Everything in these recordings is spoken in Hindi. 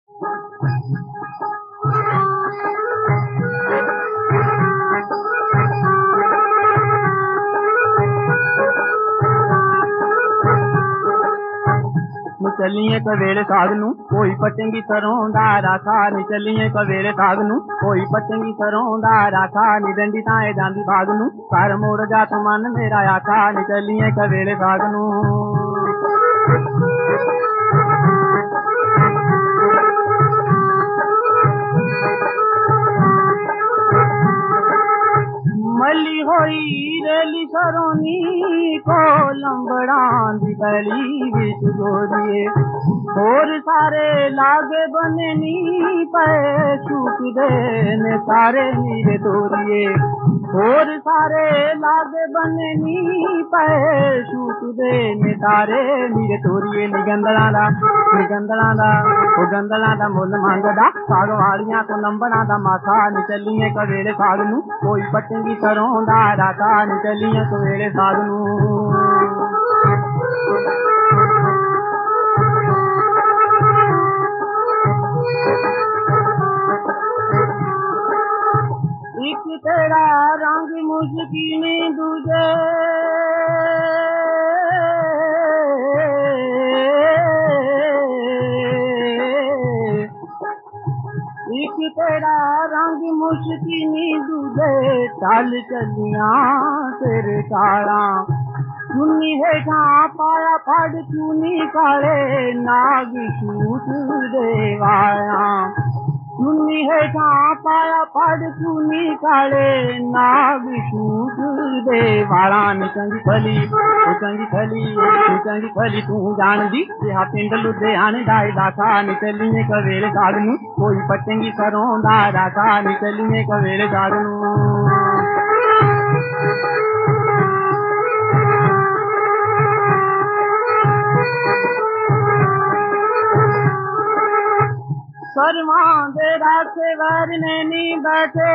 चलिए कवेले सागनू कोई पटेंगी सरों दा राखा नी चलिए कवेले सागनू कोई पटेंगी सरों दा राखा नी डंडी ताए जांदी भागनू कर मोड़ जा तो मन मेरा आखा नी चलिए कवेले सागनू मली होई रेली सरोनी को लंबड़ां दी पैली विच गोरिए और सारे लागे बने नी पे छूट दे ने सारे नीरे तोरिए और सारे लागे बने नी पे छूट दे ने सारे नीरे तोरिए निगंदड़ा दा ओ गंदड़ा दा मुल मंगदा साग वालियां को लंबड़ा दा माथा नी चलिए कवेले साग नू कोई पटेंगी सरों दा राखा नी चलिए कवेले साग नू एक तेरा रंग मुश्किल दूजे एक तेरा रंग मुश्किल दूजे चल चलिया तेरे काला चुन्नी है जहाँ पाया फड़ चुनी काले नाग सूट देवाया चुन्नी है जहाँ पाया फड़ चुनी काले नाग सूट देवाला चंगी फली तू जान दी यह पिंड लुधियाने दा इलाका नी चलिए कवेले साग नू कोई पटेंगी सरों दा राखा नी चलिए कवेले साग नू शर्मा दे रास्ते वरने नी बैठे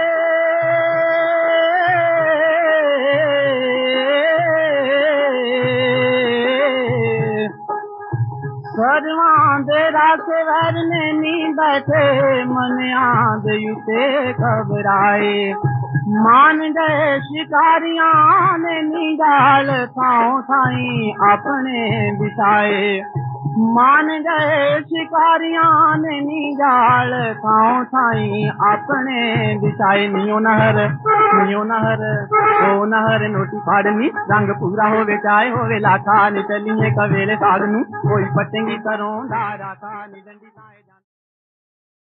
शर्मा दे रास्ते वरने नी बैठे मन आंद युते घबराए मान गए शिकारियां ने निगाल थाओ थाई अपने बिछाए मान गए शिकारियां ने निगाल थाओ थाई अपने बिछाए नियो नहर ओ नहर नोटी फाड़नी रंग पूरा होवे चाहे होवे लाखा नी चलिए कवेले साग नू कोई पटेंगी सरों दा राखा नी डंडी